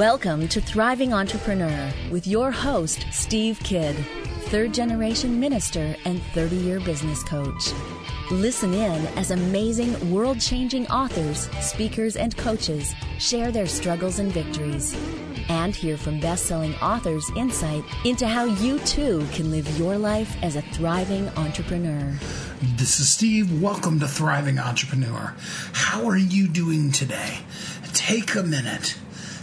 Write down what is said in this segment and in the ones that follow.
Welcome to Thriving Entrepreneur with your host, Steve Kidd, third-generation minister and 30-year business coach. Listen in as amazing, world-changing authors, speakers, and coaches share their struggles and victories. And hear from best-selling authors' insight into how you, too, can live your life as a thriving entrepreneur. This is Steve. Welcome to Thriving Entrepreneur. How are you doing today? Take a minute.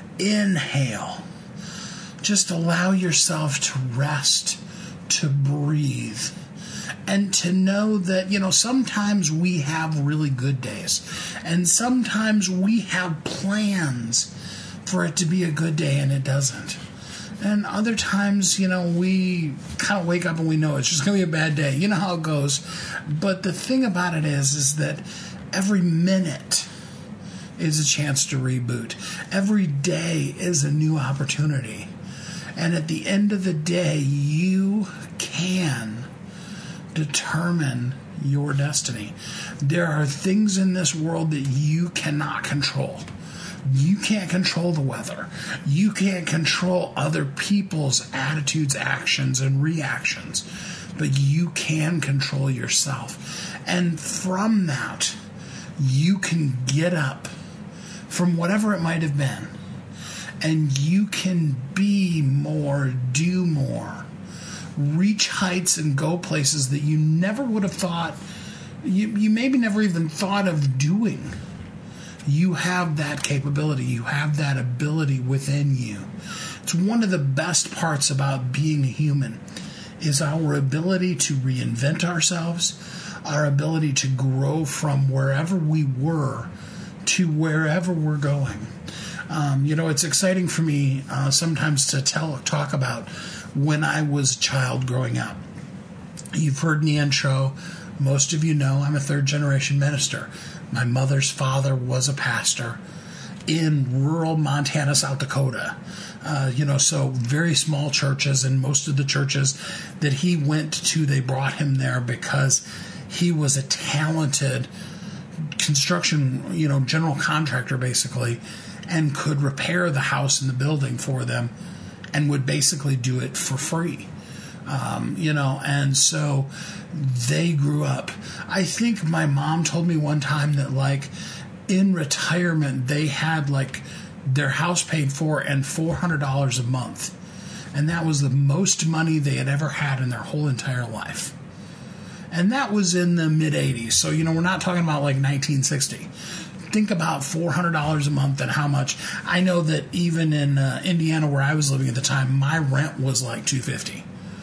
Inhale. Just allow yourself to rest, to breathe, and to know that, sometimes we have really good days, and sometimes we have plans for it to be a good day and it doesn't. And other times, we kind of wake up and we know it's just going to be a bad day. You know how it goes. But the thing about it is that every minute is a chance to reboot. Every day is a new opportunity. And at the end of the day, you can determine your destiny. There are things in this world that you cannot control. You can't control the weather. You can't control other people's attitudes, actions, and reactions. But you can control yourself. And from that, you can get up from whatever it might have been. And you can be more, do more, reach heights and go places that you never would have thought, you maybe never even thought of doing. You have that capability. You have that ability within you. It's one of the best parts about being a human is our ability to reinvent ourselves, our ability to grow from wherever we were to wherever we're going. It's exciting for me sometimes to talk about when I was a child growing up. You've heard in the intro, most of you know I'm a third-generation minister. My mother's father was a pastor in rural Montana, South Dakota. So very small churches, and most of the churches that he went to, they brought him there because he was a talented construction, general contractor basically, and could repair the house and the building for them and would basically do it for free. And so they grew up. I think my mom told me one time that in retirement, they had their house paid for and $400 a month. And that was the most money they had ever had in their whole entire life. And that was in the mid-'80s. So, we're not talking about 1960. Think about $400 a month and how much. I know that even in Indiana, where I was living at the time, my rent was $250.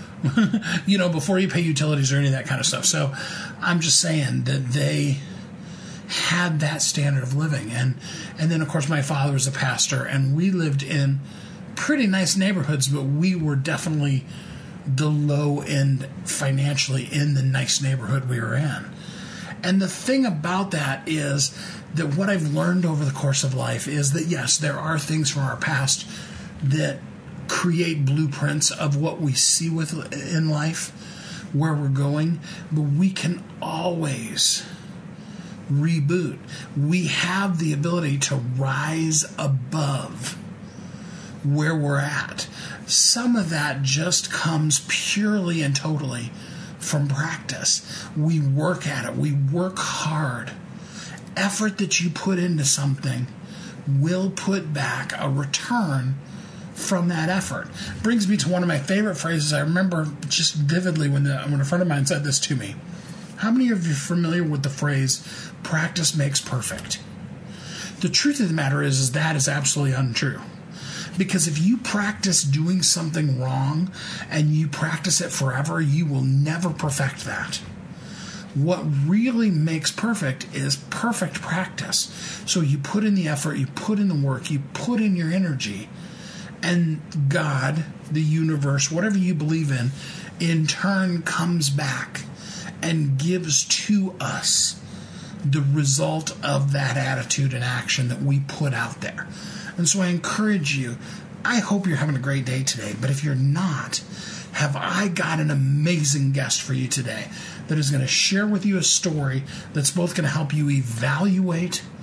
Before you pay utilities or any of that kind of stuff. So I'm just saying that they had that standard of living. And then, of course, my father was a pastor, and we lived in pretty nice neighborhoods, but we were definitely the low end financially in the nice neighborhood we were in. And the thing about that is that what I've learned over the course of life is that, yes, there are things from our past that create blueprints of what we see in life, where we're going, but we can always reboot. We have the ability to rise above where we're at. Some of that just comes purely and totally from practice. We work at it. We work hard. Effort that you put into something will put back a return from that effort. Brings me to one of my favorite phrases. I remember just vividly when a friend of mine said this to me. How many of you are familiar with the phrase, practice makes perfect? The truth of the matter is that is absolutely untrue. Because if you practice doing something wrong and you practice it forever, you will never perfect that. What really makes perfect is perfect practice. So you put in the effort, you put in the work, you put in your energy, and God, the universe, whatever you believe in turn comes back and gives to us the result of that attitude and action that we put out there. And so I encourage you, I hope you're having a great day today, but if you're not, have I got an amazing guest for you today that is going to share with you a story that's both going to help you evaluate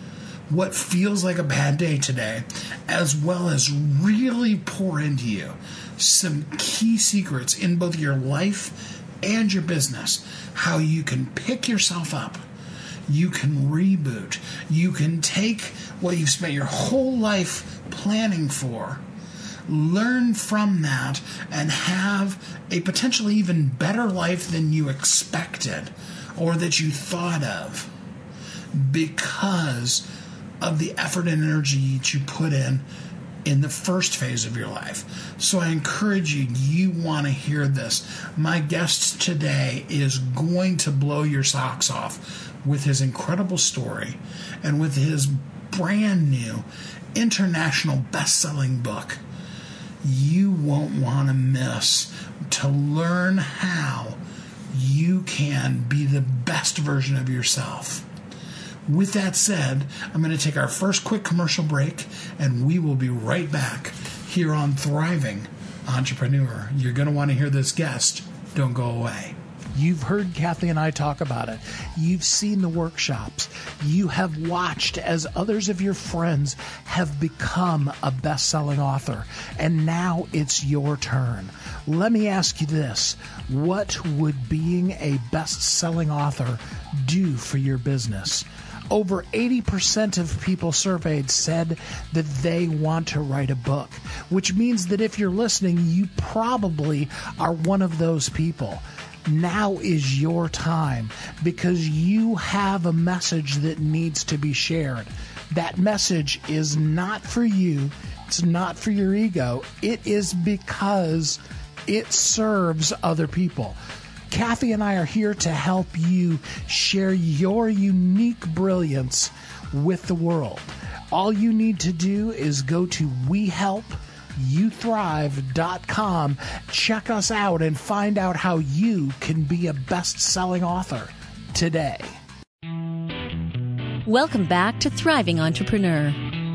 what feels like a bad day today, as well as really pour into you some key secrets in both your life and your business, how you can pick yourself up, you can reboot, you can take what you've spent your whole life planning for, learn from that, and have a potentially even better life than you expected or that you thought of because of the effort and energy that you put in the first phase of your life. So I encourage you, you want to hear this. My guest today is going to blow your socks off with his incredible story and with his brand new international best-selling book. You won't want to miss to learn how you can be the best version of yourself. With that said, I'm going to take our first quick commercial break, and we will be right back here on Thriving Entrepreneur. You're going to want to hear this guest. Don't go away. You've heard Kathy and I talk about it. You've seen the workshops. You have watched as others of your friends have become a best-selling author. And now it's your turn. Let me ask you this. What would being a best-selling author do for your business? Over 80% of people surveyed said that they want to write a book, which means that if you're listening, you probably are one of those people. Now is your time because you have a message that needs to be shared. That message is not for you. It's not for your ego. It is because it serves other people. Kathy and I are here to help you share your unique brilliance with the world. All you need to do is go to WeHelpYouThrive.com, check us out, and find out how you can be a best-selling author today. Welcome back to Thriving Entrepreneur.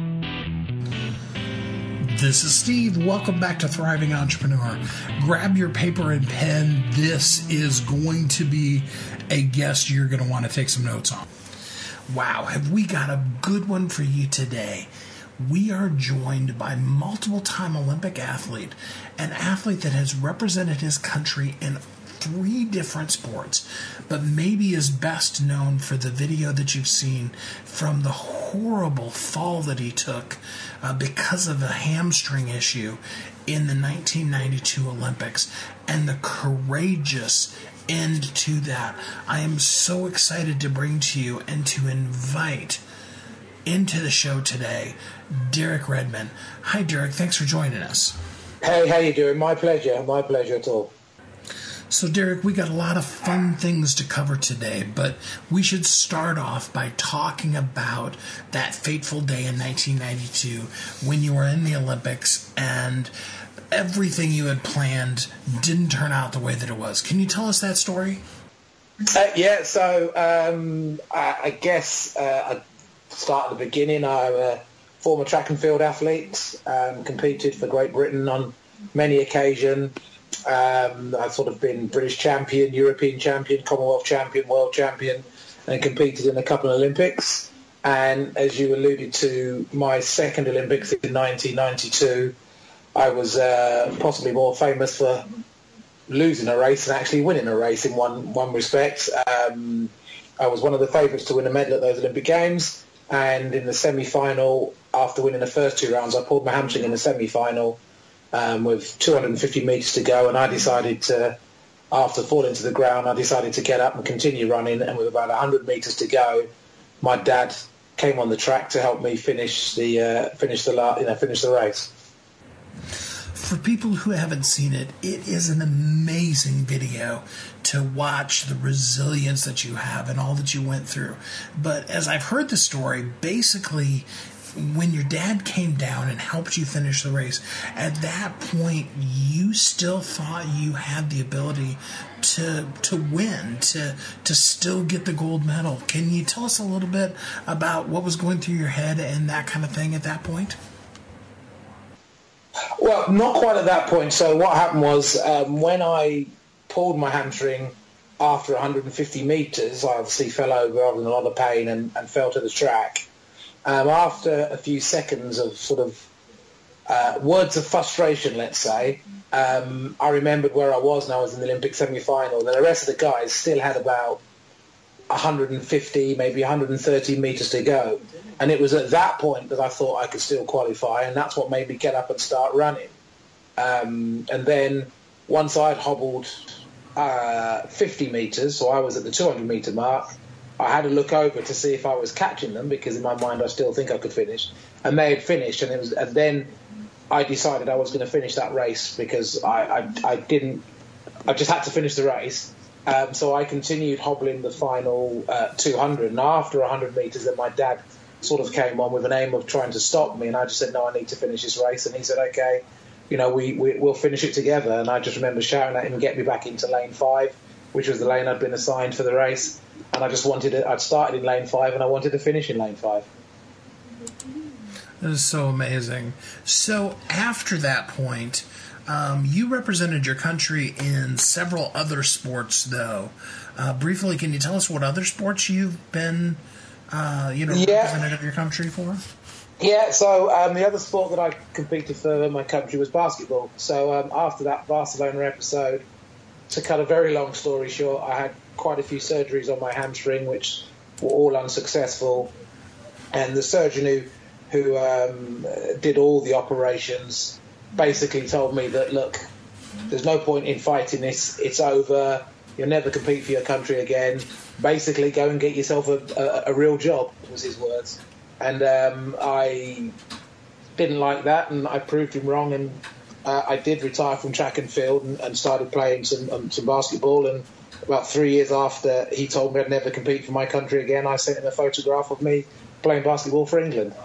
This is Steve. Welcome back to Thriving Entrepreneur. Grab your paper and pen. This is going to be a guest you're going to want to take some notes on. Wow, have we got a good one for you today. We are joined by multiple-time Olympic athlete, an athlete that has represented his country in 3 different sports, but maybe is best known for the video that you've seen from the horrible fall that he took because of a hamstring issue in the 1992 Olympics and the courageous end to that. I am so excited to bring to you and to invite into the show today Derek Redmond. Hi, Derek. Thanks for joining us. Hey, how you doing? My pleasure. My pleasure at all. So, Derek, we got a lot of fun things to cover today, but we should start off by talking about that fateful day in 1992 when you were in the Olympics and everything you had planned didn't turn out the way that it was. Can you tell us that story? I guess I'd start at the beginning. I'm a former track and field athlete, competed for Great Britain on many occasions. I've sort of been British champion, European champion, Commonwealth champion, world champion, and competed in a couple of Olympics. And as you alluded to, my second Olympics in 1992, I was possibly more famous for losing a race than actually winning a race in one respect. I was one of the favourites to win a medal at those Olympic Games, and in the semi-final, after winning the first 2 rounds, I pulled my hamstring in the semi-final. With 250 metres to go, and I decided to, after falling to the ground, I decided to get up and continue running, and with about 100 metres to go, my dad came on the track to help me finish the race. For people who haven't seen it, it is an amazing video to watch the resilience that you have and all that you went through. But as I've heard the story, basically, when your dad came down and helped you finish the race, at that point, you still thought you had the ability to win, to still get the gold medal. Can you tell us a little bit about what was going through your head and that kind of thing at that point? Well, not quite at that point. So what happened was when I pulled my hamstring after 150 metres, I obviously fell over, I was in a lot of pain and fell to the track. after a few seconds of sort of words of frustration, let's say, I remembered where I was, and I was in the Olympic semi-final. And the rest of the guys still had about 150, maybe 130 metres to go. And it was at that point that I thought I could still qualify, and that's what made me get up and start running. And then once I'd hobbled 50 metres, so I was at the 200-metre mark, I had to look over to see if I was catching them, because in my mind I still think I could finish. And they had finished, and then I decided I was going to finish that race, because I just had to finish the race. So I continued hobbling the final 200, and after 100 metres, then my dad sort of came on with an aim of trying to stop me, and I just said, no, I need to finish this race. And he said, okay, we'll finish it together. And I just remember shouting at him, get me back into lane 5, which was the lane I'd been assigned for the race. And I just I'd started in lane 5, and I wanted to finish in lane 5. That is so amazing. So after that point, you represented your country in several other sports, though. Briefly, can you tell us what other sports you've been, representative of your country for? Yeah, so the other sport that I competed for in my country was basketball. So after that Barcelona episode, to cut a very long story short, I had quite a few surgeries on my hamstring, which were all unsuccessful. And the surgeon who did all the operations basically told me that, look, there's no point in fighting this. It's over. You'll never compete for your country again. Basically, go and get yourself a real job, was his words. And I didn't like that, and I proved him wrong, and I did retire from track and field and started playing some basketball. And about 3 years after he told me I'd never compete for my country again, I sent him a photograph of me playing basketball for England.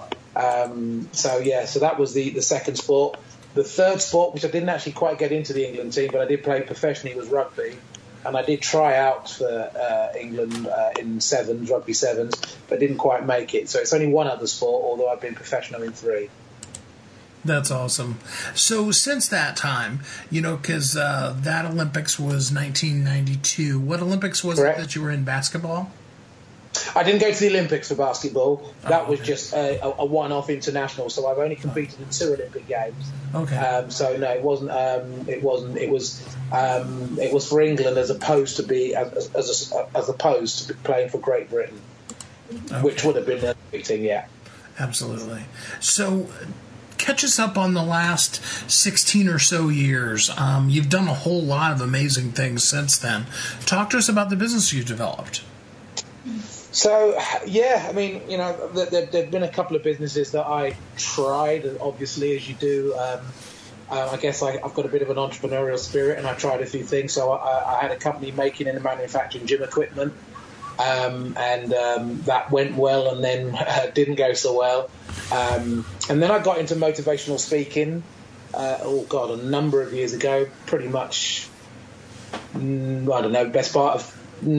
So that was the second sport. The third sport, which I didn't actually quite get into the England team, but I did play professionally, was rugby. And I did try out for England in sevens, rugby sevens, but didn't quite make it. So it's only one other sport, although I've been professional in 3. That's awesome. So since that time, because that Olympics was 1992, what Olympics was it that you were in basketball? I didn't go to the Olympics for basketball. That was just a one-off international. So I've only competed in 2 Olympic games. Okay. So no, it wasn't. It was for England as opposed to playing for Great Britain, which would have been an Olympic team. Yeah. Absolutely. So, catch us up on the last 16 or so years. You've done a whole lot of amazing things since then. Talk to us about the business you've developed. So, yeah, I mean, there've been a couple of businesses that I tried, and obviously, as you do, I guess I've got a bit of an entrepreneurial spirit, and I tried a few things. So I had a company making and manufacturing gym equipment, and that went well, and then didn't go so well. And then I got into motivational speaking, a number of years ago, pretty much, best part of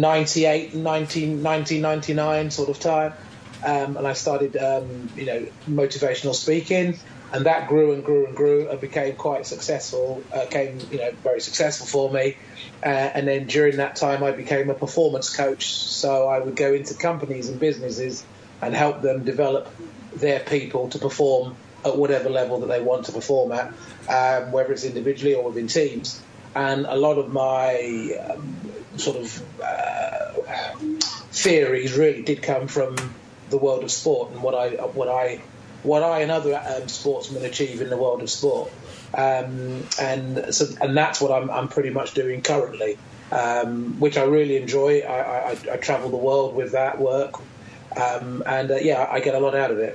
1999 sort of time, and I started motivational speaking, and that grew and grew and grew and became quite successful, very successful for me, and then during that time I became a performance coach. So I would go into companies and businesses and help them develop their people to perform at whatever level that they want to perform at, whether it's individually or within teams. And a lot of my theories really did come from the world of sport and what I and other sportsmen achieve in the world of sport, and that's what I'm pretty much doing currently, which I really enjoy. I travel the world with that work, I get a lot out of it.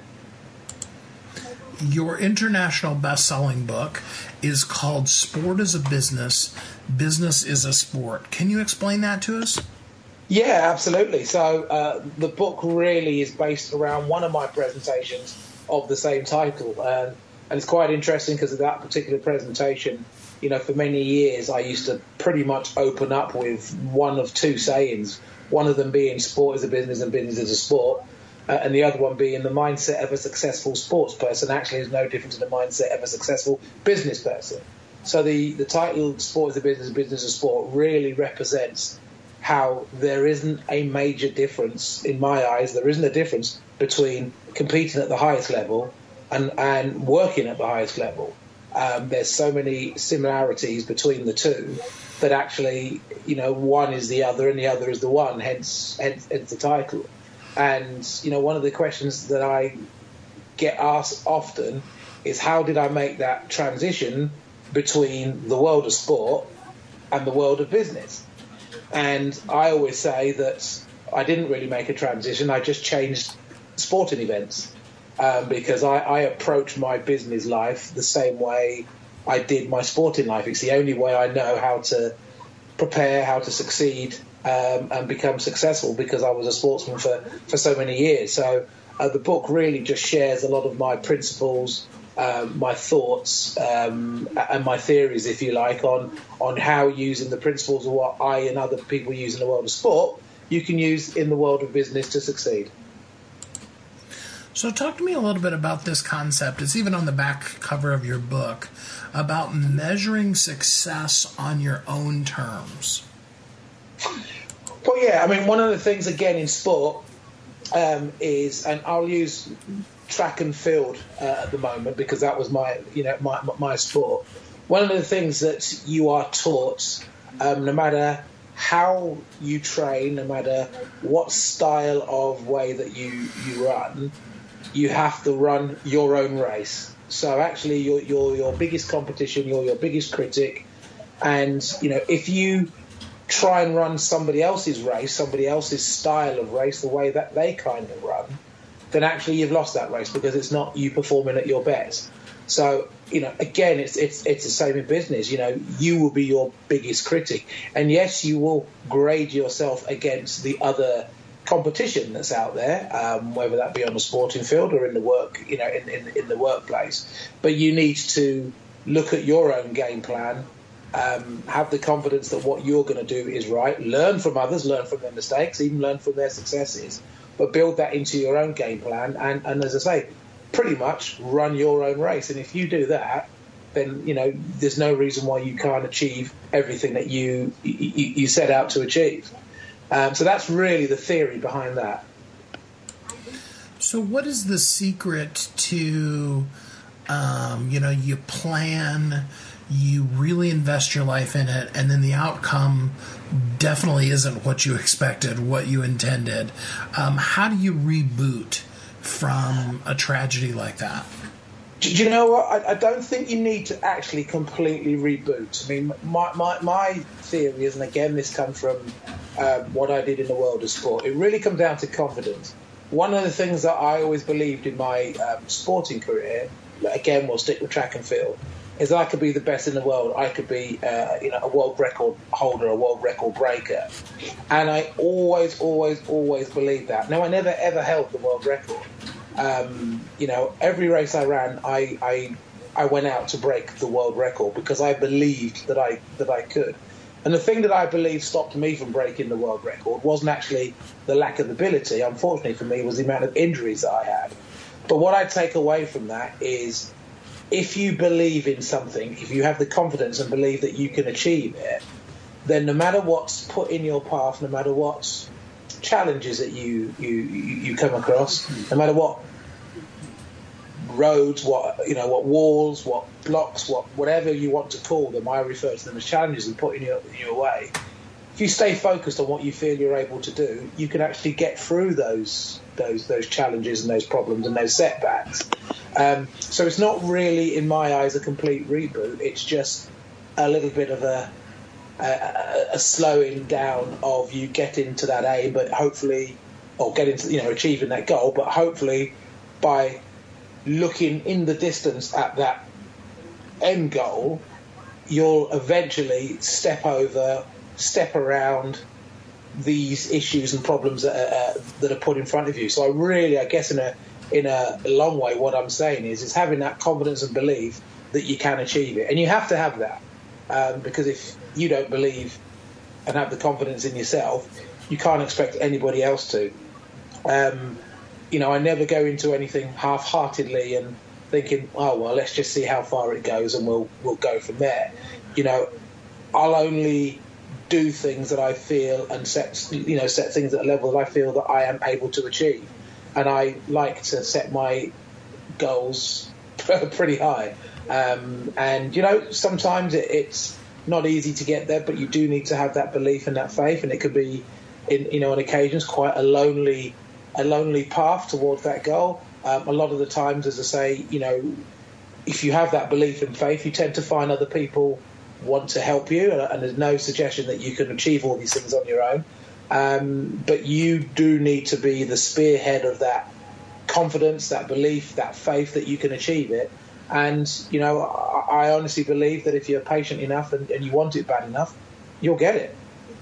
Your international best-selling book is called Sport is a Business, Business is a Sport. Can you explain that to us? Yeah, absolutely. So the book really is based around one of my presentations of the same title. And it's quite interesting because of that particular presentation. For many years, I used to pretty much open up with one of 2 sayings, one of them being sport is a business and business is a sport. And the other one being the mindset of a successful sports person actually is no different to the mindset of a successful business person. So the title Sport is a Business, Business is a Sport really represents how there isn't a major difference, in my eyes, there isn't a difference between competing at the highest level and working at the highest level. There's so many similarities between the two that actually, one is the other and the other is the one, hence the title. And, one of the questions that I get asked often is, how did I make that transition between the world of sport and the world of business? And I always say that I didn't really make a transition. I just changed sporting events because I approach my business life the same way I did my sporting life. It's the only way I know how to prepare, how to succeed and become successful, because I was a sportsman for so many years. So the book really just shares a lot of my principles, my thoughts and my theories, if you like, on how using the principles of what I and other people use in the world of sport, you can use in the world of business to succeed. So talk to me a little bit about this concept. It's even on the back cover of your book, about measuring success on your own terms. Well, yeah, I mean, one of the things, again, in sport is, and I'll use track and field at the moment because that was my sport. One of the things that you are taught, no matter how you train, no matter what style of way that you run, you have to run your own race. So actually, you're your biggest competition, you're your biggest critic, and if you try and run somebody else's race, somebody else's style of race, the way that they kind of run, then actually you've lost that race because it's not you performing at your best. So, again, it's the same in business. You will be your biggest critic. And yes, you will grade yourself against the other competition that's out there, whether that be on the sporting field or in the work, in the workplace. But you need to look at your own game plan, have the confidence that what you're going to do is right, learn from others, learn from their mistakes, even learn from their successes, but build that into your own game plan. And as I say, pretty much run your own race. And if you do that, then, there's no reason why you can't achieve everything that you set out to achieve. So that's really the theory behind that. So what is the secret to, you plan, you really invest your life in it, and then the outcome definitely isn't what you expected, what you intended? How do you reboot from a tragedy like that? Do you know what? I don't think you need to actually completely reboot. I mean, my theory is, and again, this comes from what I did in the world of sport, it really comes down to confidence. One of the things that I always believed in my sporting career, again, we'll stick with track and field, is I could be the best in the world. I could be, a world record holder, a world record breaker. And I always believed that. Now, I never, ever held the world record. Every race I ran, I went out to break the world record because I believed that I could. And the thing that I believe stopped me from breaking the world record wasn't actually the lack of ability. Unfortunately for me, it was the amount of injuries that I had. But what I take away from that is, if you believe in something, if you have the confidence and believe that you can achieve it, then no matter what's put in your path, no matter what challenges that you come across, no matter what roads, what walls, what blocks, whatever you want to call them, I refer to them as challenges and put in your way. If you stay focused on what you feel you're able to do, you can actually get through those challenges and those problems and those setbacks. So it's not really, in my eyes, a complete reboot. It's just a little bit of a slowing down of you getting to that aim, but hopefully, or getting to, achieving that goal, but hopefully by looking in the distance at that end goal, you'll eventually step around these issues and problems that are put in front of you. So I guess in a long way, what I'm saying is having that confidence and belief that you can achieve it. And you have to have that, because if you don't believe and have the confidence in yourself, you can't expect anybody else to. I never go into anything half-heartedly and thinking, oh, well, let's just see how far it goes and we'll go from there. I'll only do things that I feel and set things at a level that I feel that I am able to achieve. And I like to set my goals pretty high. And, sometimes it's not easy to get there, but you do need to have that belief and that faith. And it could be, on occasions, quite a lonely path towards that goal. A lot of the times, as I say, if you have that belief and faith, you tend to find other people want to help you, and there's no suggestion that you can achieve all these things on your own. But you do need to be the spearhead of that confidence, that belief, that faith that you can achieve it. And, I honestly believe that if you're patient enough and you want it bad enough, you'll get it.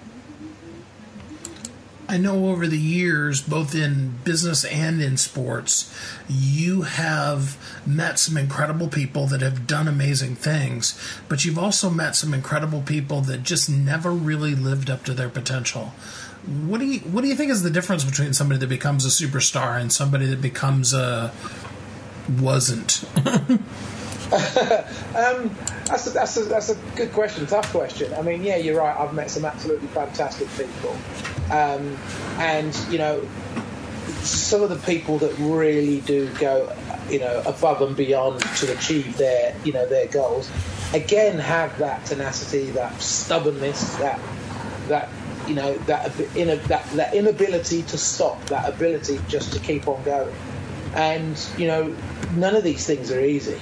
I know over the years, both in business and in sports, you have met some incredible people that have done amazing things, but you've also met some incredible people that just never really lived up to their potential. What do you think is the difference between somebody that becomes a superstar and somebody that becomes wasn't? That's a good question, tough question. I mean, yeah, you're right. I've met some absolutely fantastic people, and some of the people that really do go, above and beyond to achieve their goals, again have that tenacity, that stubbornness, that inability to stop, that ability just to keep on going. And, none of these things are easy.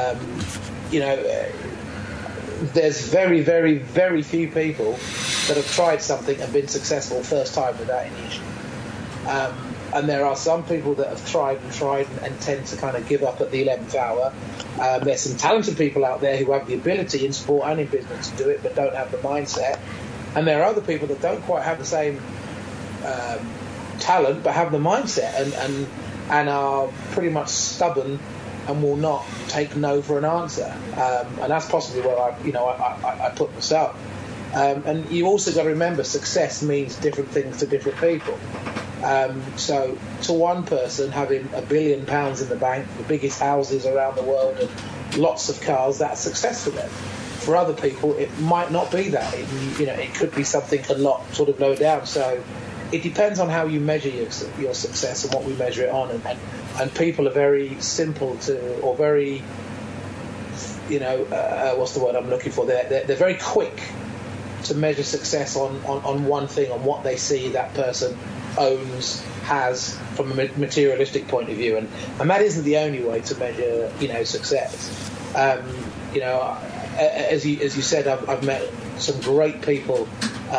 There's very, very, very few people that have tried something and been successful first time without any issue. And there are some people that have tried and tend to kind of give up at the 11th hour. There's some talented people out there who have the ability in sport and in business to do it, but don't have the mindset. And there are other people that don't quite have the same talent, but have the mindset and are pretty much stubborn and will not take no for an answer. And that's possibly where I put myself. And you also got to remember, success means different things to different people. So to one person, having £1 billion in the bank, the biggest houses around the world, and lots of cars, that's success for them. For other people, it might not be that. It could be something a lot sort of lower down. So it depends on how you measure your success and what we measure it on. And people are very simple to, or very, what's the word I'm looking for? They're very quick to measure success on one thing, on what they see that person owns, has from a materialistic point of view. And that isn't the only way to measure, success. As you said, I've met some great people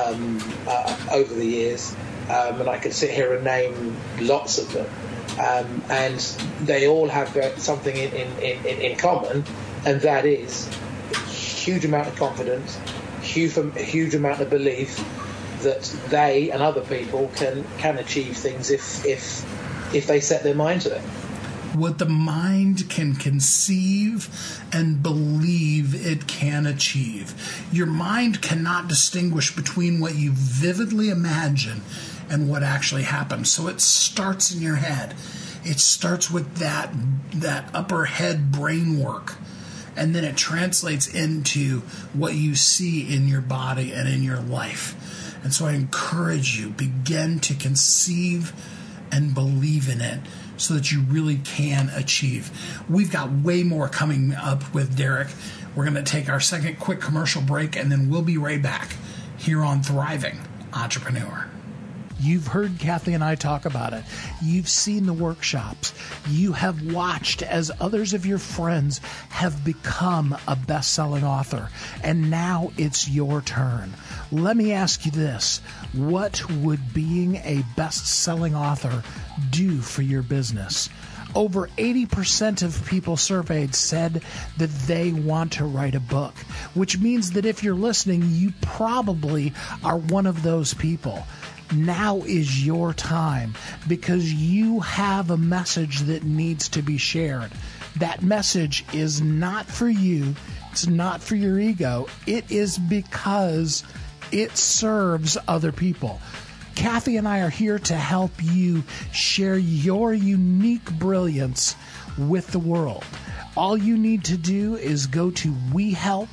over the years, and I could sit here and name lots of them. And they all have something in common, and that is a huge amount of confidence, huge amount of belief that they and other people can achieve things if they set their mind to it. What the mind can conceive and believe it can achieve. Your mind cannot distinguish between what you vividly imagine and what actually happens. So it starts in your head. It starts with that upper head brain work. And then it translates into what you see in your body and in your life. And so I encourage you, begin to conceive and believe in it so that you really can achieve. We've got way more coming up with Derek. We're going to take our second quick commercial break, and then we'll be right back here on Thriving Entrepreneur. You've heard Kathy and I talk about it. You've seen the workshops. You have watched as others of your friends have become a best-selling author. And now it's your turn. Let me ask you this. What would being a best-selling author do for your business? Over 80% of people surveyed said that they want to write a book, which means that if you're listening, you probably are one of those people. Now is your time, because you have a message that needs to be shared. That message is not for you. It's not for your ego. It is because it serves other people. Kathy and I are here to help you share your unique brilliance with the world. All you need to do is go to WeHelp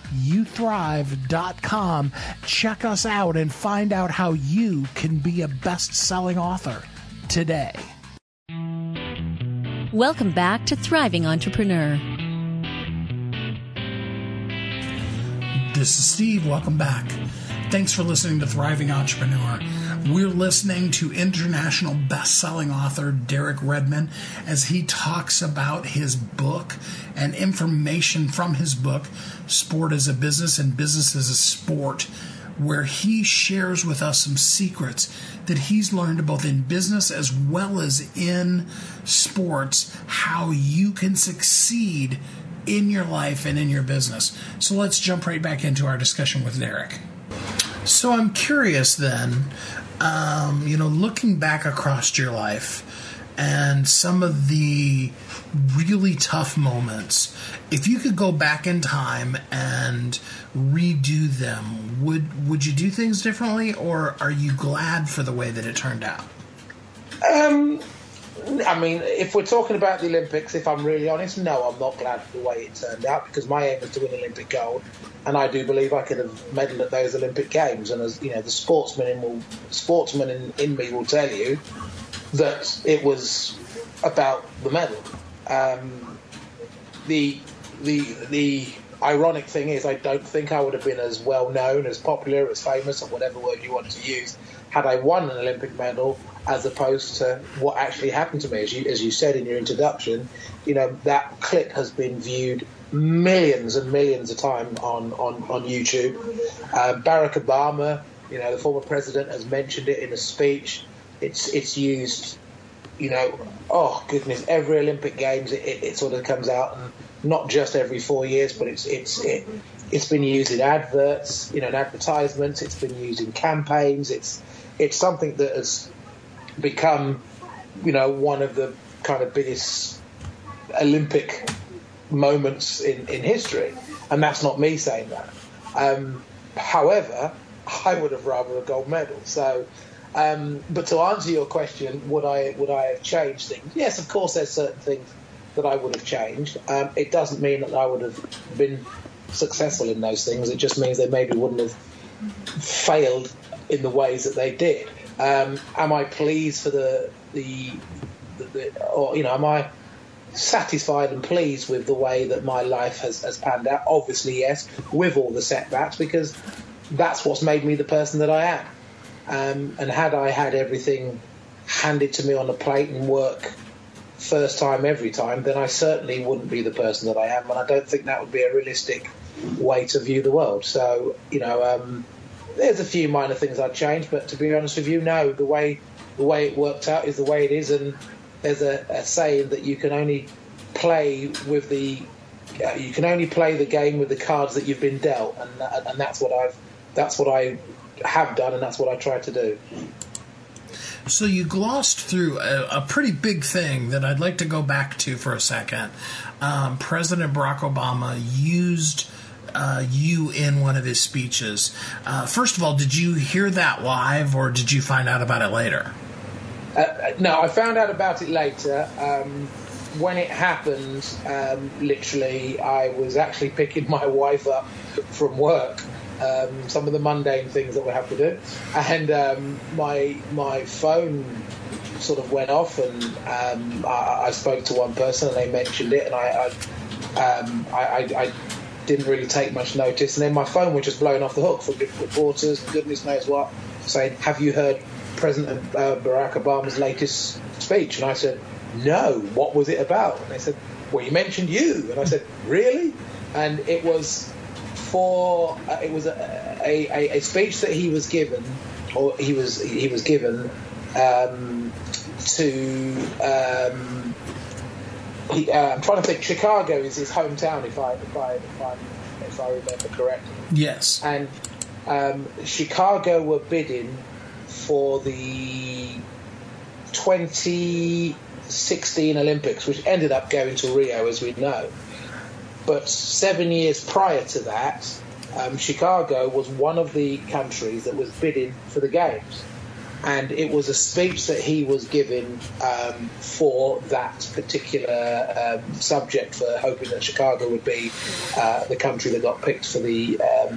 youthrive.com. Check us out and find out how you can be a best-selling author today. Welcome back to Thriving Entrepreneur. This is Steve. Welcome back. Thanks for listening to Thriving Entrepreneur. We're listening to international best-selling author Derek Redmond as he talks about his book and information from his book, Sport as a Business and Business as a Sport, where he shares with us some secrets that he's learned both in business as well as in sports, how you can succeed in your life and in your business. So let's jump right back into our discussion with Derek. So I'm curious then, looking back across your life and some of the really tough moments, if you could go back in time and redo them, would you do things differently, or are you glad for the way that it turned out? If we're talking about the Olympics, if I'm really honest, no, I'm not glad for the way it turned out, because my aim was to win Olympic gold, and I do believe I could have medalled at those Olympic Games. And as you know, the sportsman in me will tell you that it was about the medal. The ironic thing is, I don't think I would have been as well known, as popular, as famous, or whatever word you want to use, had I won an Olympic medal, as opposed to what actually happened to me. As you said in your introduction, that clip has been viewed millions and millions of times on YouTube. Barack Obama, the former president, has mentioned it in a speech. It's used, oh goodness, every Olympic Games it sort of comes out, and not just every 4 years, but it's been used in adverts, in advertisements. It's been used in campaigns. It's something that has become, one of the kind of biggest Olympic moments in history. And that's not me saying that. However, I would have rather a gold medal. So, but to answer your question, would I have changed things? Yes, of course, there's certain things that I would have changed. It doesn't mean that I would have been successful in those things. It just means they maybe wouldn't have failed in the ways that they did. Am I pleased for am I satisfied and pleased with the way that my life has panned out? Obviously, yes, with all the setbacks, because that's what's made me the person that I am. And had I had everything handed to me on a plate and work first time every time, then I certainly wouldn't be the person that I am, and I don't think that would be a realistic way to view the world. So, there's a few minor things I'd change, but to be honest with you, no, the way it worked out is the way it is. And there's a saying that you can only play the game with the cards that you've been dealt, and that's what I have done, and that's what I try to do. So you glossed through a pretty big thing that I'd like to go back to for a second. President Barack Obama used you in one of his speeches. First of all, did you hear that live, or did you find out about it later? No, I found out about it later. When it happened, literally, I was actually picking my wife up from work. Some of the mundane things that we have to do, and my phone sort of went off, and I spoke to one person, and they mentioned it, and I didn't really take much notice, and then my phone was just blown off the hook from different reporters, goodness knows what, saying, "Have you heard President Barack Obama's latest speech?" And I said, "No, what was it about?" And they said, "Well, he mentioned you." And I said, "Really?" And it was a speech that he was given, or he was given to. I'm trying to think. Chicago is his hometown, if I remember correctly. Yes. And Chicago were bidding for the 2016 Olympics, which ended up going to Rio, as we know. But 7 years prior to that, Chicago was one of the countries that was bidding for the Games. And it was a speech that he was giving for that particular subject, for hoping that Chicago would be the country that got picked for the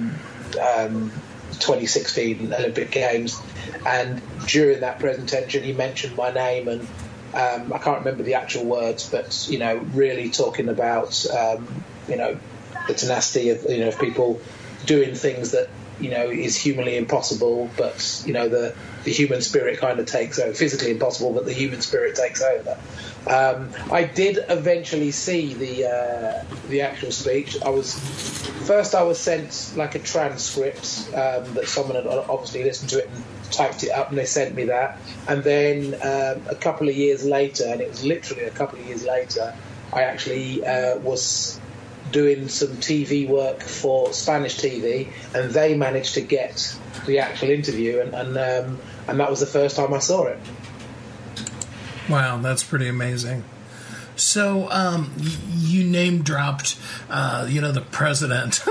2016 Olympic Games. And during that presentation, he mentioned my name, and I can't remember the actual words, but really talking about the tenacity of of people doing things that is humanly impossible, but the human spirit kind of takes over. Physically impossible, but the human spirit takes over. I did eventually see the actual speech. I was sent like a transcript that someone had obviously listened to it and typed it up, and they sent me that. And then a couple of years later, and it was literally a couple of years later, I actually was doing some TV work for Spanish TV, and they managed to get the actual interview, and that was the first time I saw it. Wow, that's pretty amazing. So you name dropped, the president,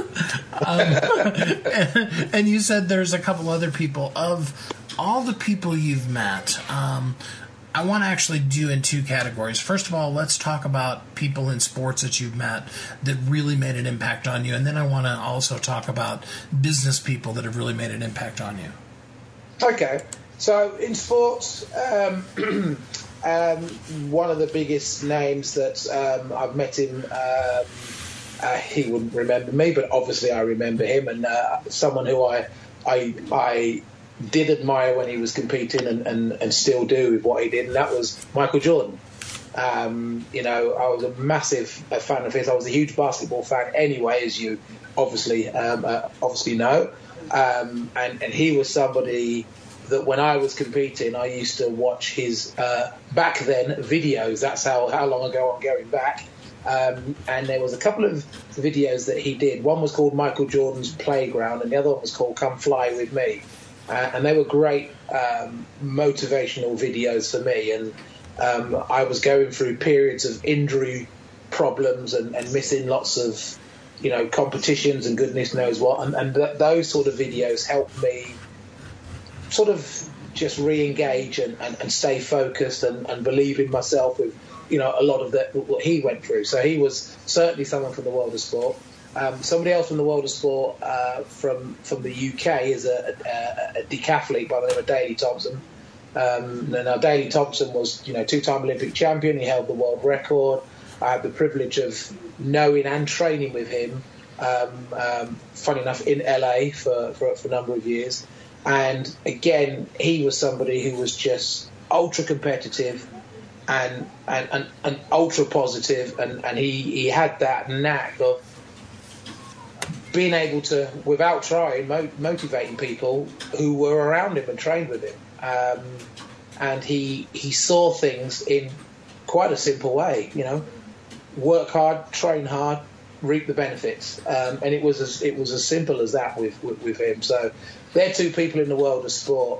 and you said there's a couple other people. Of all the people you've met, I want to actually do in two categories. First of all, let's talk about people in sports that you've met that really made an impact on you. And then I want to also talk about business people that have really made an impact on you. Okay. So in sports, one of the biggest names that I've met him, he wouldn't remember me, but obviously I remember him, and someone who I did admire when he was competing and still do with what he did, and that was Michael Jordan. I was a massive fan of his. I was a huge basketball fan anyway, as you obviously know. And he was somebody that when I was competing, I used to watch his back then videos. That's how long ago I'm going back. And there was a couple of videos that he did. One was called Michael Jordan's Playground, and the other one was called Come Fly With Me. And they were great motivational videos for me. And I was going through periods of injury problems and missing lots of, competitions and goodness knows what. And those sort of videos helped me sort of just re-engage and stay focused and believe in myself with, a lot of what he went through. So he was certainly someone from the world of sport. Somebody else from the world of sport from the UK is a decathlete by the name of Daley Thompson. Now, Daley Thompson was, two-time Olympic champion. He held the world record. I had the privilege of knowing and training with him, funny enough, in LA for a number of years. And again, he was somebody who was just ultra competitive and ultra positive, and he had that knack of being able to, without trying, motivating people who were around him and trained with him. And he saw things in quite a simple way, work hard, train hard, reap the benefits. And it was as simple as that with him. So they're two people in the world of sport.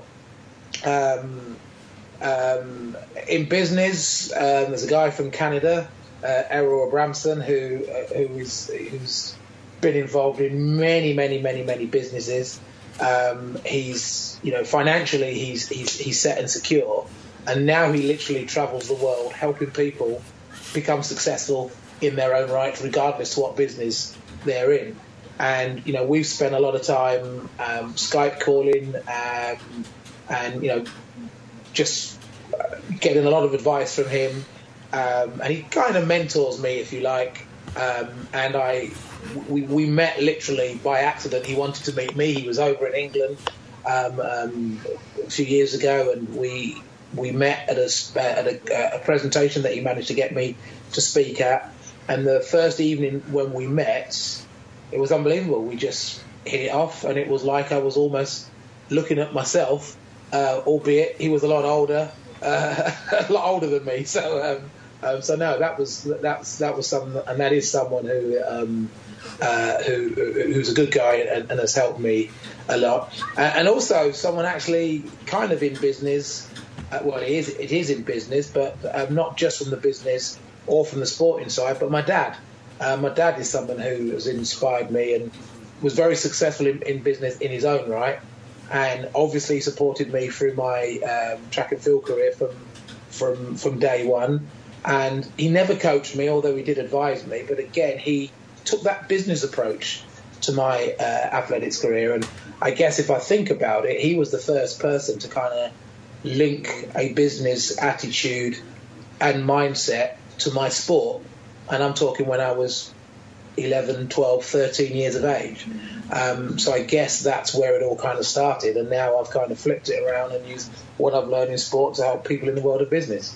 In business, there's a guy from Canada, Errol Abramson, who's been involved in many businesses. He's, financially he's set and secure, and now he literally travels the world helping people become successful in their own right, regardless to what business they're in. And we've spent a lot of time Skype calling and just getting a lot of advice from him, and he kind of mentors me, if you like. And we met literally by accident. He wanted to meet me. He was over in England a few years ago, and we met at a presentation that he managed to get me to speak at. And the first evening when we met, it was unbelievable. We just hit it off, and it was like I was almost looking at myself, albeit he was a lot older than me. So no, that was someone, and that is someone who's a good guy and has helped me a lot. And also someone actually kind of in business. Well, it is in business, but not just from the business or from the sporting side. But my dad. My dad is someone who has inspired me and was very successful in business in his own right. and obviously supported me through my track and field career from day one. And he never coached me, although he did advise me. But again, he took that business approach to my athletics career. And I guess if I think about it, he was the first person to kind of link a business attitude and mindset to my sport. And I'm talking when I was 11, 12, 13 years of age. So I guess that's where it all kind of started. And now I've kind of flipped it around and used what I've learned in sport to help people in the world of business.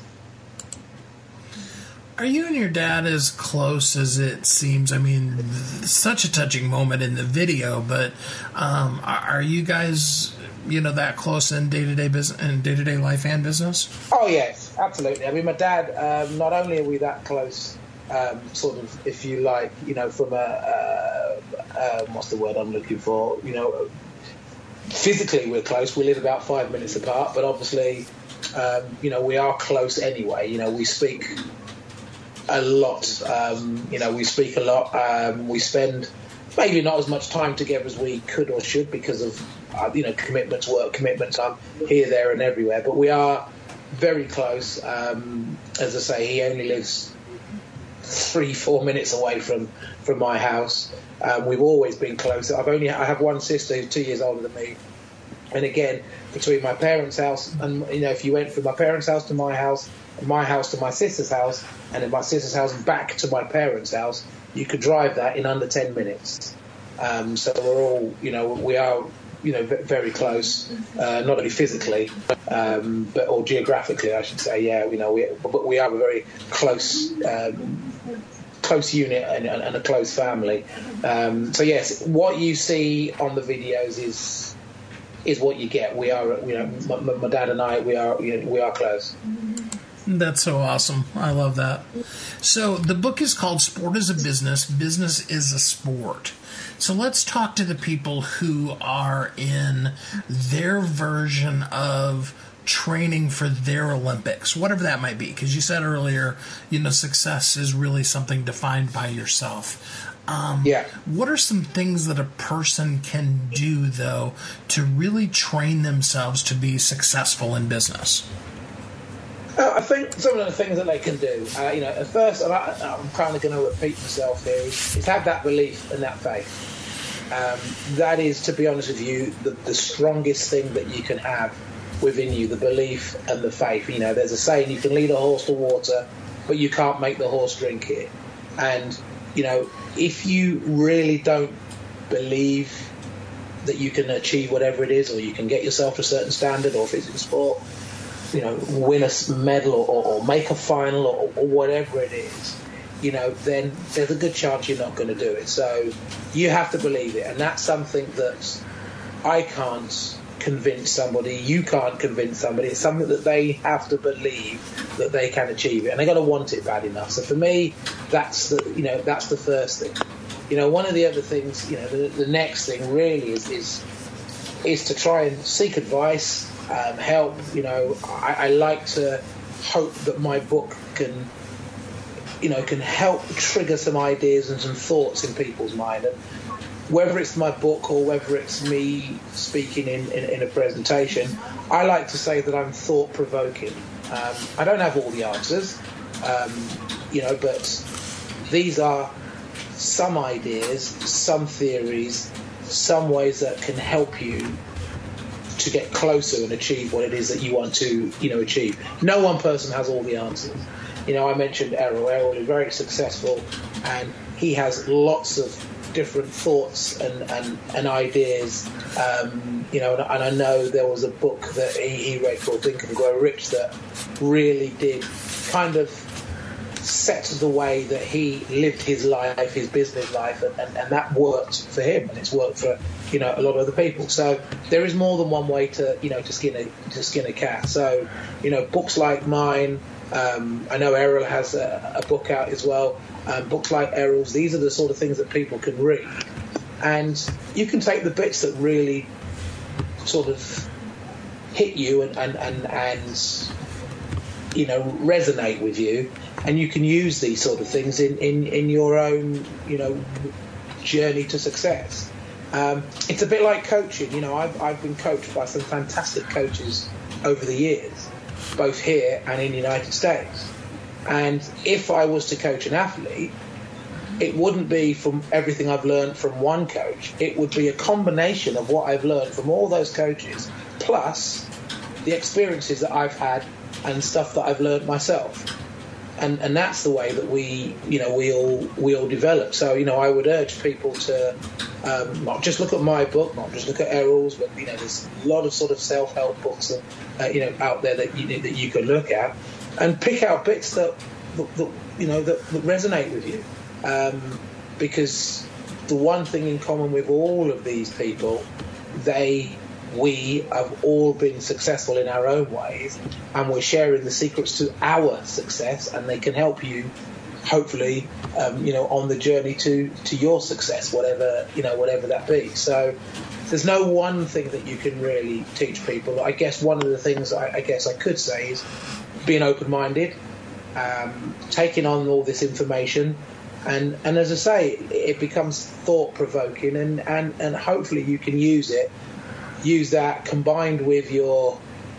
Are you and your dad as close as it seems? I mean, such a touching moment in the video, but are you guys, that close in day-to-day business, in day-to-day life and business? Oh, yes, absolutely. I mean, my dad, not only are we that close, sort of, if you like, from what's the word I'm looking for? Physically we're close. We live about 5 minutes apart, but obviously, we are close anyway. We speak a lot. We speak a lot. We spend maybe not as much time together as we could or should because of, commitments, work commitments. I'm here, there and everywhere. But we are very close. As I say, he only lives 3-4 minutes away from my house. We've always been close. I have one sister who's 2 years older than me. And again, between my parents' house and, if you went from my parents' house to my house to my sister's house, and then my sister's house back to my parents' house, you could drive that in under 10 minutes. So we're all, we are, very close, not only physically, or geographically, I should say. Yeah, but we are a very close unit and a close family. So yes, what you see on the videos is what you get. We are, my dad and I, we are close. That's so awesome. I love that. So the book is called Sport is a Business. Business is a Sport. So let's talk to the people who are in their version of training for their Olympics, whatever that might be. Because you said earlier, success is really something defined by yourself. What are some things that a person can do, though, to really train themselves to be successful in business? I think some of the things that they can do, at first, I'm kind of going to repeat myself here, is have that belief and that faith. That is, to be honest with you, the strongest thing that you can have within you, the belief and the faith. There's a saying, you can lead a horse to water, but you can't make the horse drink it. And, if you really don't believe that you can achieve whatever it is, or you can get yourself to a certain standard, or if it's in sport, win a medal or make a final or whatever it is, then there's a good chance you're not going to do it. So you have to believe it. And that's something that I can't convince somebody, you can't convince somebody. It's something that they have to believe that they can achieve it. And they've got to want it bad enough. So for me, that's the first thing. One of the other things, the next thing really is to try and seek advice, help. I like to hope that my book can help trigger some ideas and some thoughts in people's mind. And whether it's my book or whether it's me speaking in a presentation, I like to say that I'm thought-provoking. I don't have all the answers, but these are some ideas, some theories, some ways that can help you to get closer and achieve what it is that you want to, achieve. No one person has all the answers. I mentioned Errol. Errol is very successful, and he has lots of different thoughts and ideas. And I know there was a book that he read called Think and Grow Rich that really did kind of set the way that he lived his life, his business life, and that worked for him, and it's worked for a lot of other people. So there is more than one way to skin a cat. So books like mine, I know Errol has a book out as well. Books like Errol's, these are the sort of things that people can read, and you can take the bits that really sort of hit you and resonate with you, and you can use these sort of things in your own journey to success. It's a bit like coaching. You know, I've been coached by some fantastic coaches over the years, both here and in the United States. And if I was to coach an athlete, it wouldn't be from everything I've learned from one coach. It would be a combination of what I've learned from all those coaches, plus the experiences that I've had and stuff that I've learned myself. And that's the way that we all develop. So, you know, I would urge people to not just look at my book, not just look at Errol's, but, you know, there's a lot of sort of self-help books out there that you can look at and pick out bits that resonate with you. Because the one thing in common with all of these people, we have all been successful in our own ways, and we're sharing the secrets to our success, and they can help you, hopefully, on the journey to your success, whatever that be. So there's no one thing that you can really teach people. I guess one of the things I could say is being open-minded, taking on all this information, and as I say, it becomes thought-provoking, and hopefully you can use that combined with your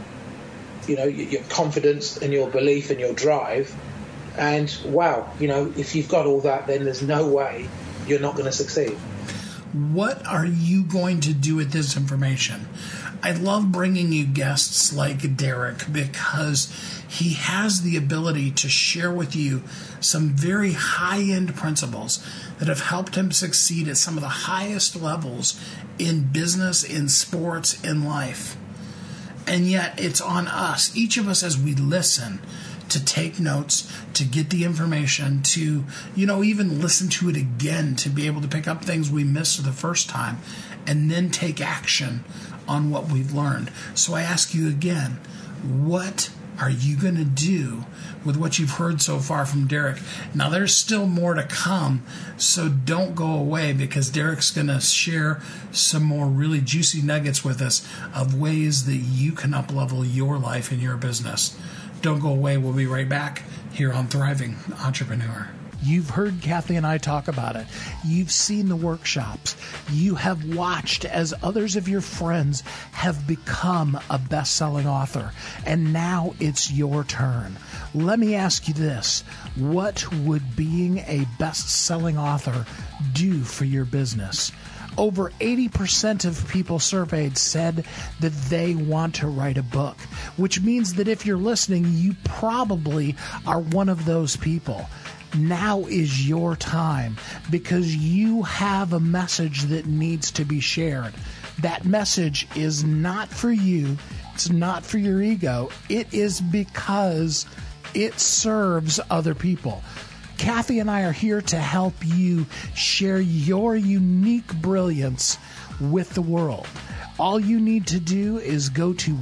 confidence and your belief and your drive. And wow, if you've got all that, then there's no way you're not going to succeed. What are you going to do with this information? I love bringing you guests like Derek because he has the ability to share with you some very high-end principles that have helped him succeed at some of the highest levels in business, in sports, in life. And yet it's on us, each of us, as we listen, to take notes, to get the information, to, even listen to it again, to be able to pick up things we missed the first time, and then take action on what we've learned. So I ask you again, what are you going to do with what you've heard so far from Derek? Now, there's still more to come, so don't go away, because Derek's going to share some more really juicy nuggets with us of ways that you can up-level your life and your business. Don't go away. We'll be right back here on Thriving Entrepreneur. You've heard Kathy and I talk about it. You've seen the workshops. You have watched as others of your friends have become a best-selling author. And now it's your turn. Let me ask you this. What would being a best-selling author do for your business? Over 80% of people surveyed said that they want to write a book, which means that if you're listening, you probably are one of those people. Now is your time, because you have a message that needs to be shared. That message is not for you. It's not for your ego. It is because it serves other people. Kathy and I are here to help you share your unique brilliance with the world. All you need to do is go to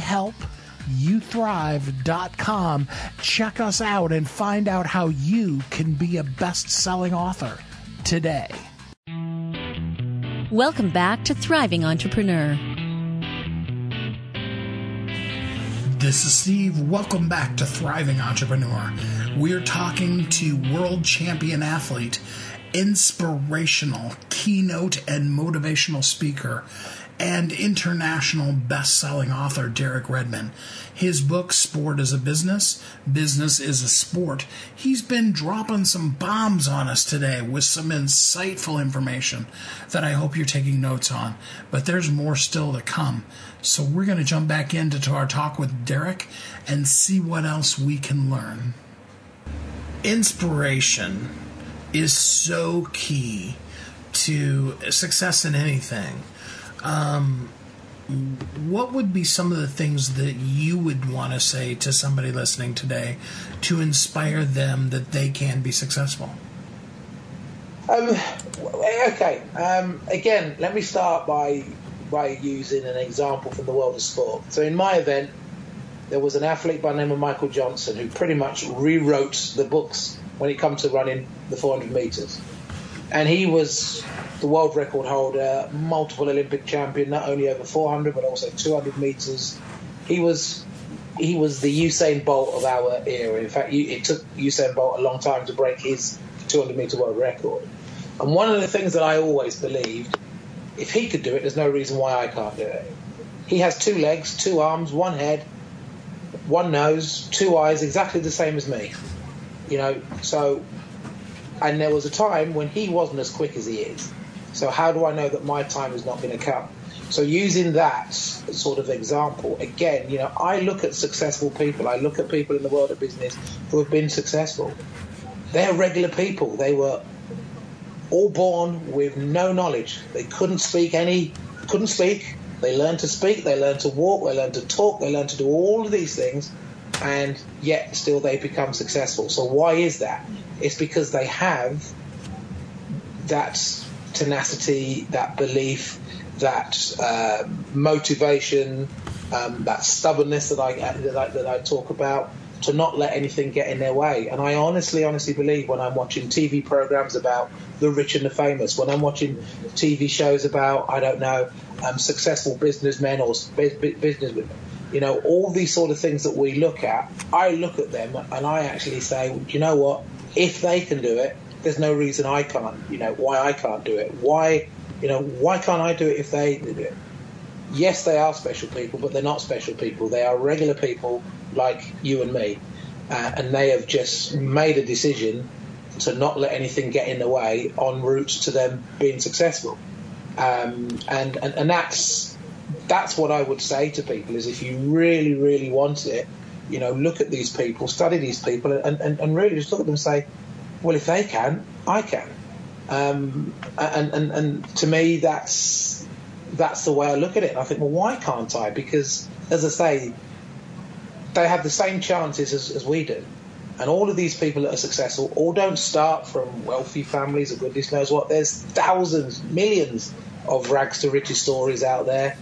WeHelpYouThrive.com, check us out, and find out how you can be a best-selling author today. Welcome back to Thriving Entrepreneur. This is Steve. Welcome back to Thriving Entrepreneur. We're talking to world champion athlete, inspirational keynote and motivational speaker, and international best-selling author Derek Redmond. His book, Sport is a Business, Business is a Sport. He's been dropping some bombs on us today with some insightful information that I hope you're taking notes on. But there's more still to come. So we're going to jump back into our talk with Derek and see what else we can learn. Inspiration is so key to success in anything. What would be some of the things that you would want to say to somebody listening today to inspire them that they can be successful? Okay. Again, let me start by using an example from the world of sport. So in my event, there was an athlete by the name of Michael Johnson who pretty much rewrote the books when it comes to running the 400 meters. And he was the world record holder, multiple Olympic champion, not only over 400 but also 200 meters. He was the Usain Bolt of our era. In fact, it took Usain Bolt a long time to break his 200 meter world record. And one of the things that I always believed if he could do it, there's no reason why I can't do it. He has 2 legs, 2 arms, 1 head, 1 nose, 2 eyes, exactly the same as me. So, and there was a time when he wasn't as quick as he is. So how do I know that my time is not going to come? So using that sort of example, again, I look at successful people. I look at people in the world of business who have been successful. They're regular people. They were all born with no knowledge. They couldn't speak. They learned to speak. They learned to walk. They learned to talk. They learned to do all of these things, and yet still they become successful. So why is that? It's because they have that tenacity, that belief, that motivation, that stubbornness that I talk about, to not let anything get in their way. And I honestly believe when I'm watching TV programs about the rich and the famous, when I'm watching TV shows about, I don't know, successful businessmen or businesswomen, all these sort of things that we look at, I look at them and I actually say, well, you know what? If they can do it, there's no reason I can't. Why I can't do it? Why can't I do it if they do it? Yes, they are special people, but they're not special people. They are regular people like you and me, and they have just made a decision to not let anything get in the way en route to them being successful. And that's what I would say to people is, if you really, really want it, look at these people, study these people, and really just look at them and say, well, if they can, I can. And to me, that's the way I look at it. And I think, well, why can't I? Because, as I say, they have the same chances as we do. And all of these people that are successful all don't start from wealthy families or goodness knows what. There's thousands, millions of rags to riches stories out there.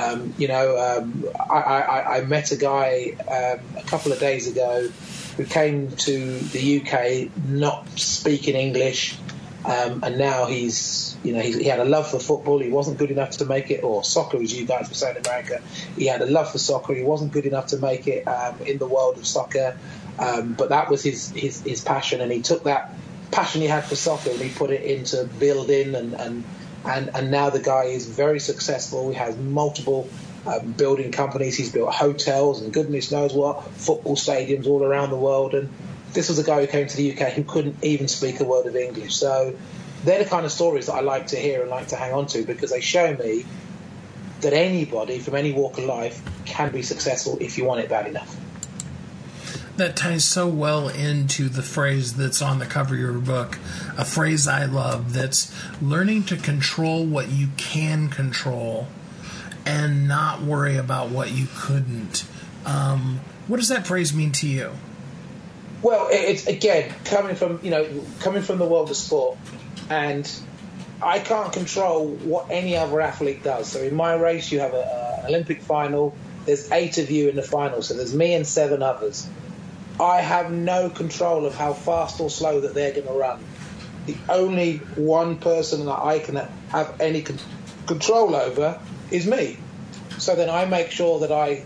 I met a guy a couple of days ago who came to the UK not speaking English, and now he had a love for football. He wasn't good enough to make it, or soccer, as you guys were saying in America. He had a love for soccer. He wasn't good enough to make it in the world of soccer, but that was his passion, and he took that passion he had for soccer and he put it into building, and now the guy is very successful. He has multiple building companies. He's built hotels and goodness knows what, football stadiums all around the world. And this was a guy who came to the UK who couldn't even speak a word of English. So they're the kind of stories that I like to hear and like to hang on to, because they show me that anybody from any walk of life can be successful if you want it bad enough. That ties so well into the phrase that's on the cover of your book, a phrase I love, that's learning to control what you can control and not worry about what you couldn't. What does that phrase mean to you? Well, it's, again, coming from the world of sport, and I can't control what any other athlete does. So in my race, you have an Olympic final. There's 8 of you in the final, so there's me and 7 others. I have no control of how fast or slow that they're going to run. The only one person that I can have any control over is me. So then I make sure that I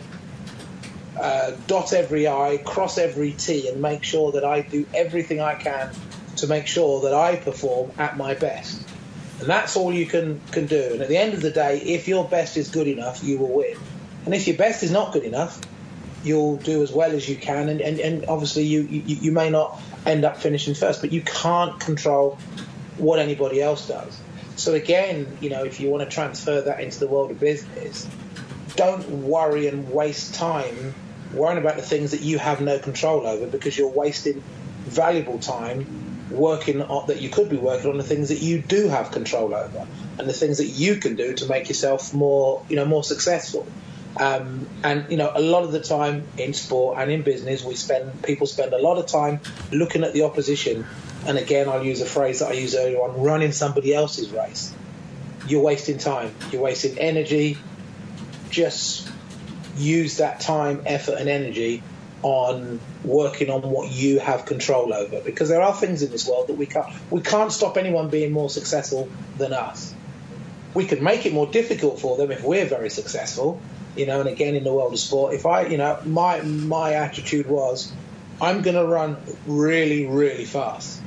dot every I, cross every T, and make sure that I do everything I can to make sure that I perform at my best. And that's all you can do. And at the end of the day, if your best is good enough, you will win. And if your best is not good enough, you'll do as well as you can. And obviously you may not end up finishing first, but you can't control what anybody else does. So again, if you want to transfer that into the world of business, don't worry and waste time worrying about the things that you have no control over, because you're wasting valuable time working on that you could be working on the things that you do have control over, and the things that you can do to make yourself more successful. And a lot of the time in sport and in business, people spend a lot of time looking at the opposition. And again, I'll use a phrase that I used earlier on: running somebody else's race. You're wasting time. You're wasting energy. Just use that time, effort, and energy on working on what you have control over, because there are things in this world that we can't stop anyone being more successful than us. We can make it more difficult for them if we're very successful, and again, in the world of sport, if my attitude was, I'm going to run really, really fast.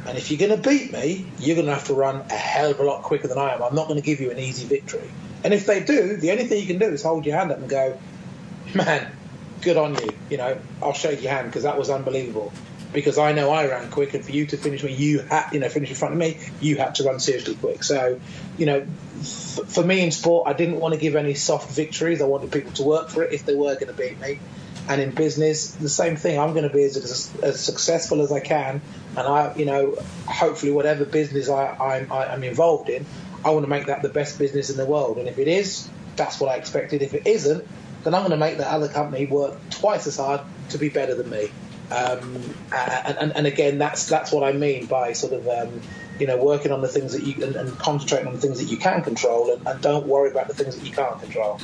And if you're going to beat me, you're going to have to run a hell of a lot quicker than I am. I'm not going to give you an easy victory. And if they do, the only thing you can do is hold your hand up and go, man, good on you. You know, I'll shake your hand because that was unbelievable. Because I know I ran quick, and for you to finish when you had, finish in front of me, you had to run seriously quick. So, for me in sport, I didn't want to give any soft victories. I wanted people to work for it if they were going to beat me. And in business, the same thing. I'm going to be as successful as I can, and hopefully whatever business I'm involved in, I want to make that the best business in the world. And if it is, that's what I expected. If it isn't, then I'm going to make that other company work twice as hard to be better than me. And again, that's what I mean by sort of working on the things that you and concentrating on the things that you can control, and don't worry about the things that you can't control.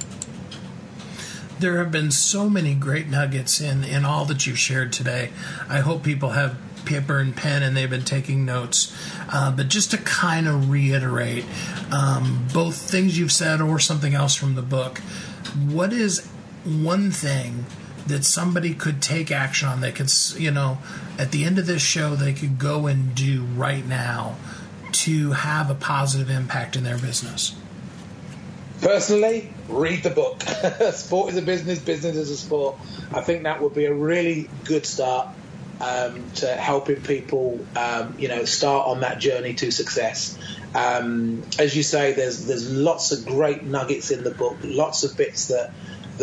There have been so many great nuggets in all that you've shared today. I hope people have paper and pen and they've been taking notes. But just to kind of reiterate both things you've said or something else from the book, what is one thing that somebody could take action on? They could, at the end of this show, they could go and do right now to have a positive impact in their business. Personally, read the book. Sport is a business, business is a sport. I think that would be a really good start to helping people, start on that journey to success. As you say, there's lots of great nuggets in the book, lots of bits that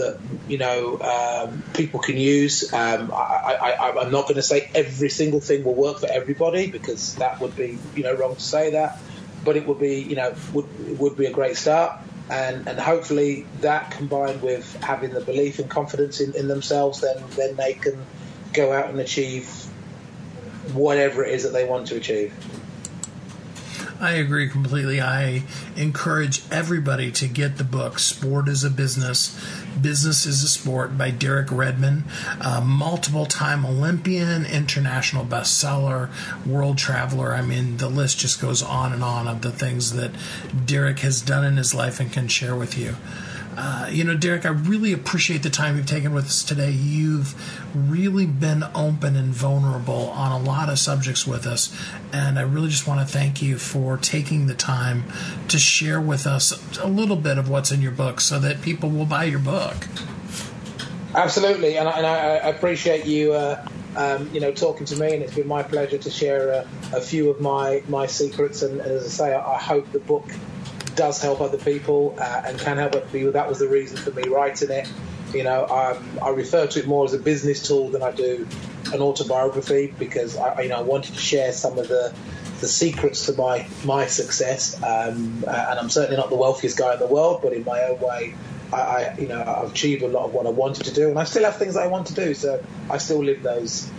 people can use. I'm not going to say every single thing will work for everybody, because that would be wrong to say that, but it would be would be a great start. And hopefully that, combined with having the belief and confidence in themselves, then they can go out and achieve whatever it is that they want to achieve. I agree completely. I encourage everybody to get the book, Sport is a Business, Business is a Sport, by Derek Redmond, multiple-time Olympian, international bestseller, world traveler. I mean, the list just goes on and on of the things that Derek has done in his life and can share with you. Derek, I really appreciate the time you've taken with us today. You've really been open and vulnerable on a lot of subjects with us, and I really just want to thank you for taking the time to share with us a little bit of what's in your book so that people will buy your book. Absolutely, and I appreciate you talking to me, and it's been my pleasure to share a few of my secrets, and as I say, I hope the book does help other people and can help other people. That was the reason for me writing it. I refer to it more as a business tool than I do an autobiography, because I wanted to share some of the secrets to my success. And I'm certainly not the wealthiest guy in the world, but in my own way, I've achieved a lot of what I wanted to do, and I still have things that I want to do. So I still live those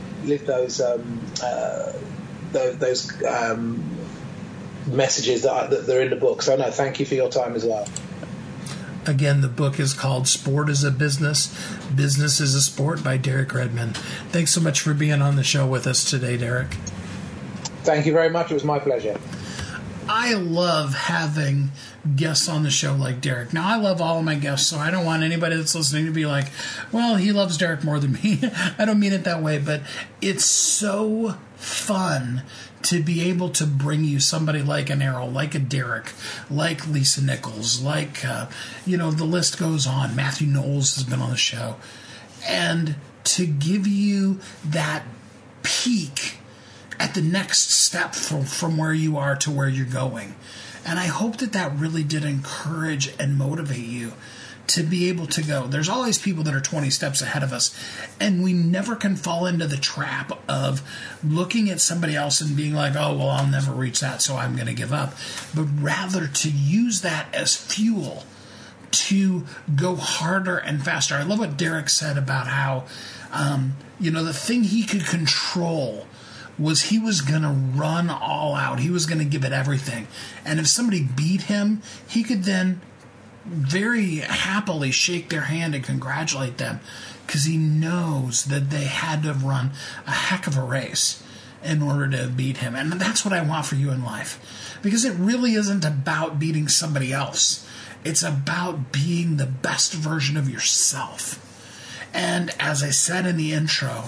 messages that are in the book. So no, thank you for your time as well. Again, the book is called Sport is a Business, Business is a Sport, by Derek Redmond. Thanks so much for being on the show with us today, Derek. Thank you very much. It was my pleasure. I love having guests on the show like Derek. Now, I love all of my guests, so I don't want anybody that's listening to be like, well, he loves Derek more than me. I don't mean it that way, but it's so fun to be able to bring you somebody like an Errol, like a Derek, like Lisa Nichols, like, the list goes on. Matthew Knowles has been on the show. And to give you that peek at the next step from where you are to where you're going. And I hope that really did encourage and motivate you to be able to go. There's always people that are 20 steps ahead of us, and we never can fall into the trap of looking at somebody else and being like, oh, well, I'll never reach that, so I'm going to give up. But rather to use that as fuel to go harder and faster. I love what Derek said about how, the thing he could control was he was going to run all out. He was going to give it everything. And if somebody beat him, he could then very happily shake their hand and congratulate them, because he knows that they had to have run a heck of a race in order to beat him. And that's what I want for you in life, because it really isn't about beating somebody else. It's about being the best version of yourself. And as I said in the intro,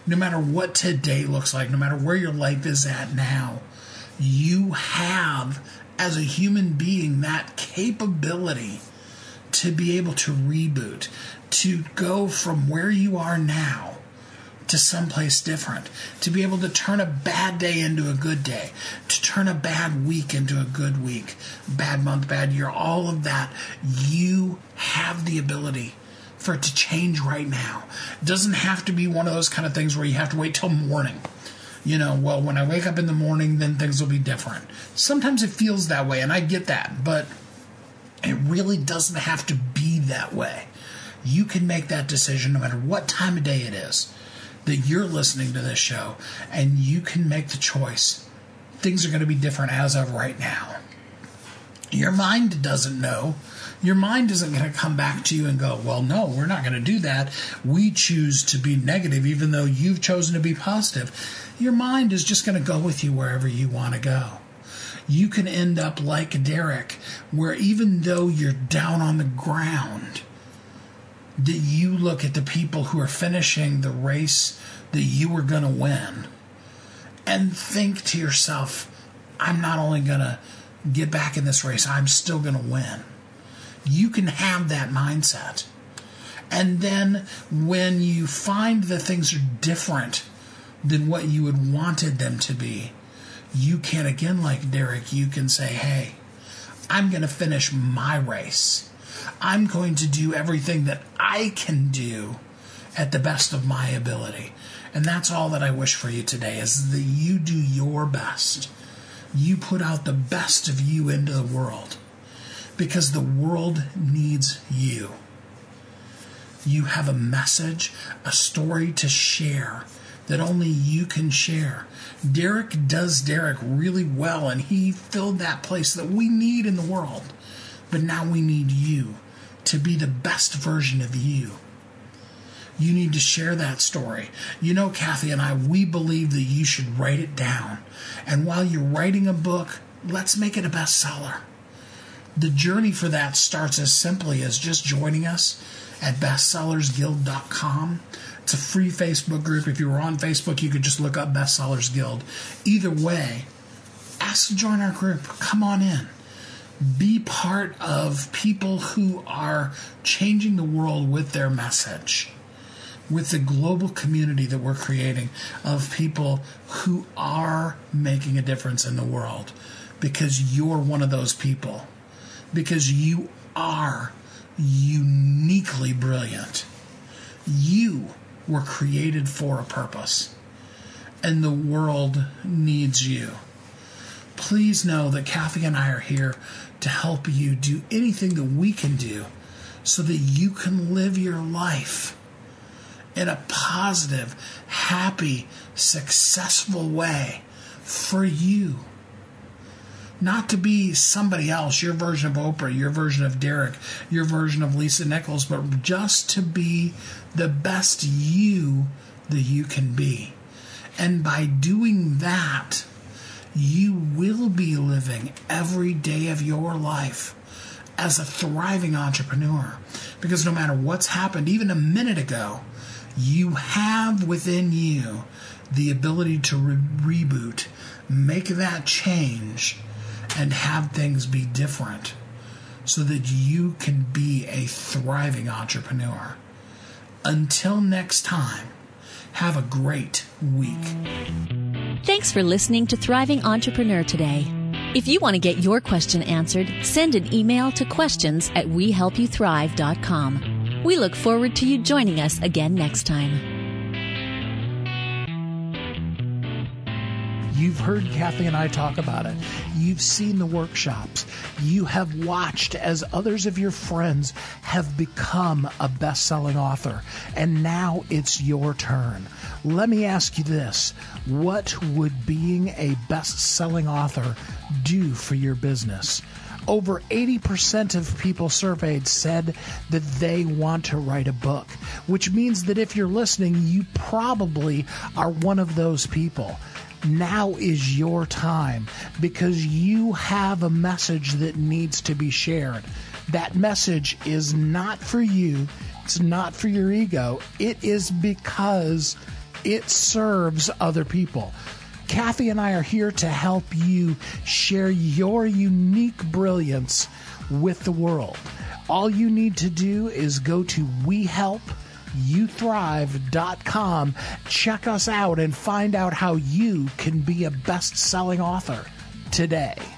no matter what today looks like, no matter where your life is at now, you have, as a human being, that capability to be able to reboot, to go from where you are now to someplace different, to be able to turn a bad day into a good day, to turn a bad week into a good week, bad month, bad year, all of that. You have the ability for it to change right now. It doesn't have to be one of those kind of things where you have to wait till morning. Well, when I wake up in the morning, then things will be different. Sometimes it feels that way, and I get that, but it really doesn't have to be that way. You can make that decision no matter what time of day it is that you're listening to this show, and you can make the choice. Things are going to be different as of right now. Your mind doesn't know. Your mind isn't going to come back to you and go, well, no, we're not going to do that. We choose to be negative even though you've chosen to be positive. Your mind is just going to go with you wherever you want to go. You can end up like Derek, where even though you're down on the ground, that you look at the people who are finishing the race that you were going to win and think to yourself, I'm not only going to get back in this race, I'm still going to win. You can have that mindset. And then when you find that things are different than what you had wanted them to be, you can, again, like Derek, you can say, hey, I'm going to finish my race. I'm going to do everything that I can do at the best of my ability. And that's all that I wish for you today, is that you do your best. You put out the best of you into the world, because the world needs you. You have a message, a story to share that only you can share. Derek does Derek really well, and he filled that place that we need in the world. But now we need you to be the best version of you. You need to share that story. Kathy and I, we believe that you should write it down. And while you're writing a book, let's make it a bestseller. The journey for that starts as simply as just joining us at bestsellersguild.com. It's a free Facebook group. If you were on Facebook, you could just look up Bestsellers Guild. Either way, ask to join our group. Come on in. Be part of people who are changing the world with their message, with the global community that we're creating of people who are making a difference in the world, because you're one of those people, because you are uniquely brilliant. You were created for a purpose, and the world needs you. Please know that Kathy and I are here to help you do anything that we can do so that you can live your life in a positive, happy, successful way for you. Not to be somebody else, your version of Oprah, your version of Derek, your version of Lisa Nichols, but just to be the best you that you can be. And by doing that, you will be living every day of your life as a thriving entrepreneur. Because no matter what's happened, even a minute ago, you have within you the ability to reboot, make that change, and have things be different so that you can be a thriving entrepreneur. Until next time, have a great week. Thanks for listening to Thriving Entrepreneur today. If you want to get your question answered, send an email to questions@wehelpyouthrive.com. We look forward to you joining us again next time. You've heard Kathy and I talk about it. You've seen the workshops. You have watched as others of your friends have become a best-selling author. And now it's your turn. Let me ask you this. What would being a best-selling author do for your business? Over 80% of people surveyed said that they want to write a book, which means that if you're listening, you probably are one of those people. Now is your time, because you have a message that needs to be shared. That message is not for you. It's not for your ego. It is because it serves other people. Kathy and I are here to help you share your unique brilliance with the world. All you need to do is go to WeHelpYouThrive.com, check us out, and find out how you can be a best-selling author today.